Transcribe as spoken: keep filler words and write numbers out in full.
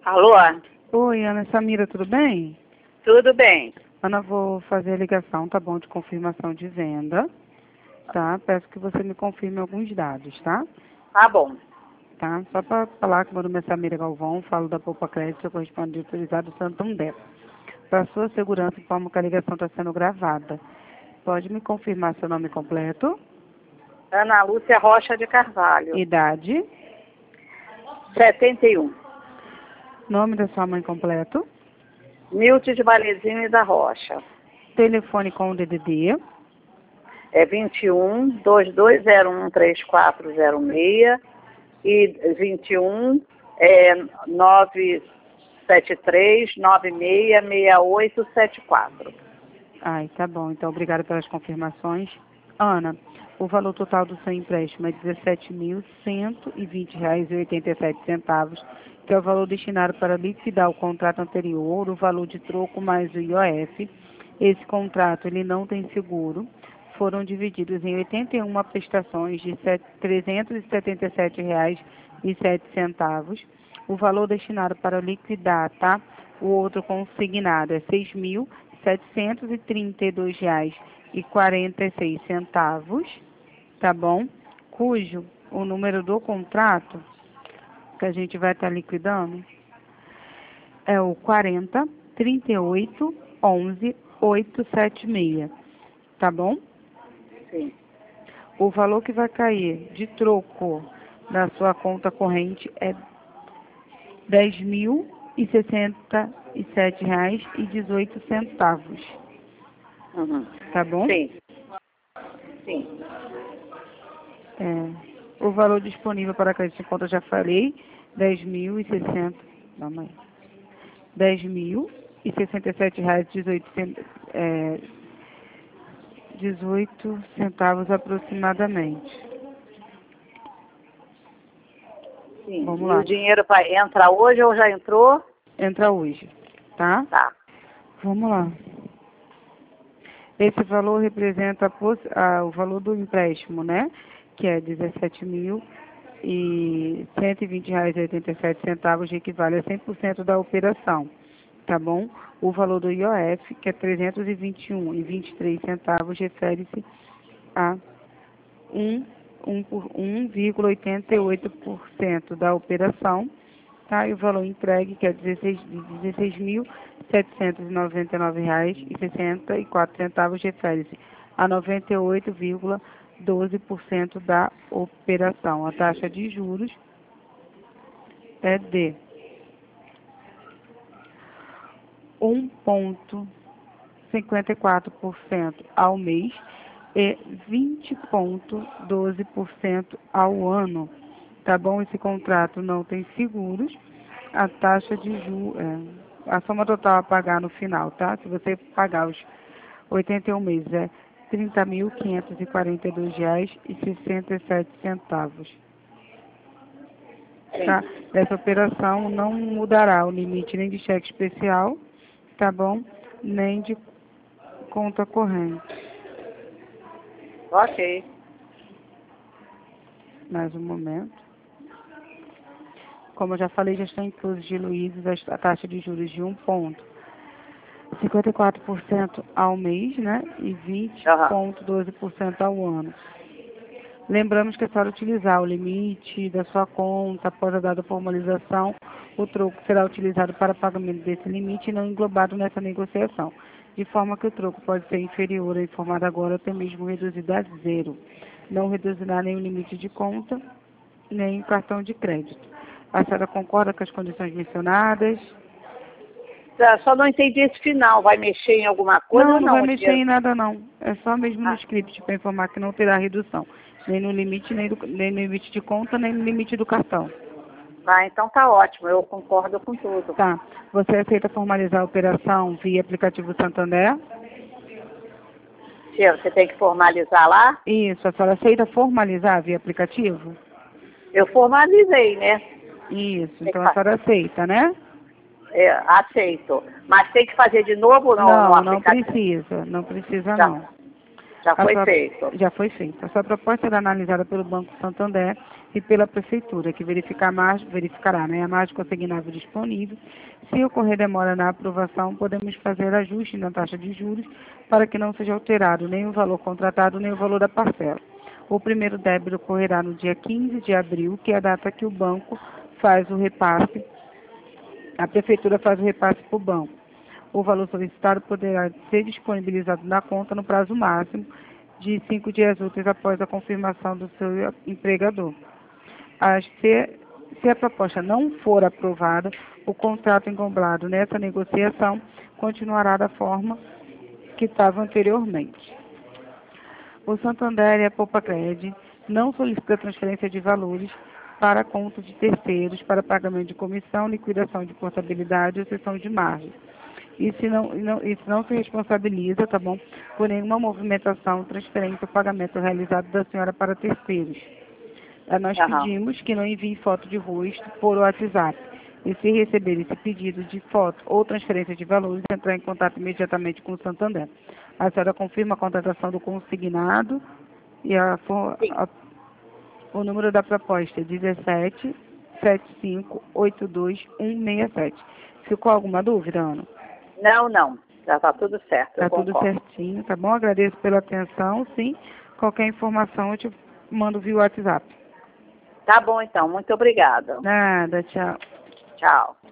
Alô? Oi, Ana Samira, tudo bem? Tudo bem. Ana, vou fazer a ligação, tá bom, de confirmação de venda, tá? Peço que você me confirme alguns dados, tá? Tá bom. Tá? Só para falar que meu nome é Samira Galvão, falo da Poupa Crédito, correspondente autorizado Santander. Para sua segurança, informo que a ligação está sendo gravada. Pode me confirmar seu nome completo? Ana Lúcia Rocha de Carvalho. Idade? setenta e um. Nome da sua mãe completo? Nilton de Balezinho e da Rocha. Telefone com o D D D? É vinte e um, dois dois zero um, três quatro zero seis e vinte e um, é, nove sete três, nove seis, seis oito sete quatro. Ai, tá bom. Então, obrigada pelas confirmações. Ana, o valor total do seu empréstimo é dezessete mil cento e vinte reais e oitenta e sete centavos, que é o valor destinado para liquidar o contrato anterior, o valor de troco mais o I O F. Esse contrato ele não tem seguro. Foram divididos em oitenta e uma prestações de trezentos e setenta e sete reais e sete centavos. O valor destinado para liquidar, tá? O outro consignado é seis mil setecentos e trinta e dois reais e quarenta e seis centavos, tá bom? Cujo o número do contrato que a gente vai estar liquidando é o quarenta, trinta e oito, onze, oitocentos e setenta e seis, tá bom? Sim. O valor que vai cair de troco na sua conta corrente é dez mil e sessenta e sete reais e dezoito centavos. Uhum. Tá bom? Sim. Sim. É, o valor disponível para crédito em conta, já falei, dez mil e sessenta. Vamos aí. dez mil e sessenta e sete reais e dezoito centavos. É, dezoito centavos aproximadamente. Sim. Vamos E lá. o dinheiro vai entrar hoje ou já entrou? Entra hoje, tá? Tá. Vamos lá. Esse valor representa a poss... ah, o valor do empréstimo, né? Que é dezessete mil e cento e vinte reais e oitenta e sete centavos, que equivale a cem por cento da operação, tá bom? O valor do I O F, que é trezentos e vinte e um reais e vinte e três centavos, refere-se a um, um, por- um vírgula oitenta e oito por cento da operação, tá? E o valor entregue, que é dezesseis mil setecentos e noventa e nove reais e sessenta e quatro centavos, refere-se a noventa e oito vírgula doze por cento da operação. A taxa de juros é de um vírgula cinquenta e quatro por cento ao mês e vinte vírgula doze por cento ao ano. Tá bom? Esse contrato não tem seguros. A taxa de juros, é, a soma total a pagar no final, tá? Se você pagar os oitenta e um meses, é trinta mil quinhentos e quarenta e dois reais e sessenta e sete centavos. Tá? Essa operação não mudará o limite nem de cheque especial, tá bom? Nem de conta corrente. Ok. Mais um momento. Como eu já falei, já estão inclusos diluídos a taxa de juros de um vírgula cinquenta e quatro por cento ao mês, né? E vinte vírgula doze por cento ao ano. Lembramos que é só utilizar o limite da sua conta após a dada formalização. O troco será utilizado para pagamento desse limite e não englobado nessa negociação, de forma que o troco pode ser inferior ao informado agora ou até mesmo reduzido a zero. Não reduzirá nem o limite de conta, nem o cartão de crédito. A senhora concorda com as condições mencionadas? Tá, só não entendi esse final. Vai mexer em alguma coisa Não, ou não não? vai O mexer dinheiro- em nada não. É só mesmo no Ah, script para informar que não terá redução. Nem no limite, nem, do, nem no limite de conta, nem no limite do cartão. ah, então tá ótimo. Eu concordo com tudo. Tá. Você aceita formalizar a operação via aplicativo Santander? Tia, você tem que formalizar lá? Isso. A senhora aceita formalizar via aplicativo? Eu formalizei, né? Isso. Tem Então que a fa- senhora aceita, né? é, aceito. Mas tem que fazer de novo no, no Não, não aplicativo? precisa. Não precisa Já, não. já A foi sua, feito. já foi feita. A sua proposta será analisada pelo Banco Santander e pela Prefeitura, que verificar a margem, verificará né, a margem consignável disponível. Se ocorrer demora na aprovação, podemos fazer ajuste na taxa de juros para que não seja alterado nem o valor contratado nem o valor da parcela. O primeiro débito ocorrerá no dia quinze de abril, que é a data que o banco faz o repasse, a Prefeitura faz o repasse para o banco. O valor solicitado poderá ser disponibilizado na conta no prazo máximo de cinco dias úteis após a confirmação do seu empregador. A, se, se a proposta não for aprovada, o contrato englobado nessa negociação continuará da forma que estava anteriormente. O Santander e a Poupa-Cred não solicita transferência de valores para conta de terceiros para pagamento de comissão, liquidação de portabilidade ou cessão de margem. E se não, não, e se não se responsabiliza, tá bom, por nenhuma movimentação, transferência ou pagamento realizado da senhora para terceiros. Nós Aham. pedimos que não envie foto de rosto por WhatsApp. E se receber esse pedido de foto ou transferência de valores, entrar em contato imediatamente com o Santander. A senhora confirma a contratação do consignado e a, a, o número da proposta é dezessete setenta e cinco oitenta e dois cento e sessenta e sete. Ficou alguma dúvida, Ana? Não, não. Já está tudo certo. Está tudo certinho, tá bom? Agradeço pela atenção, sim. Qualquer informação eu te mando via WhatsApp. Tá bom, então. Muito obrigada. Nada, tchau. Tchau.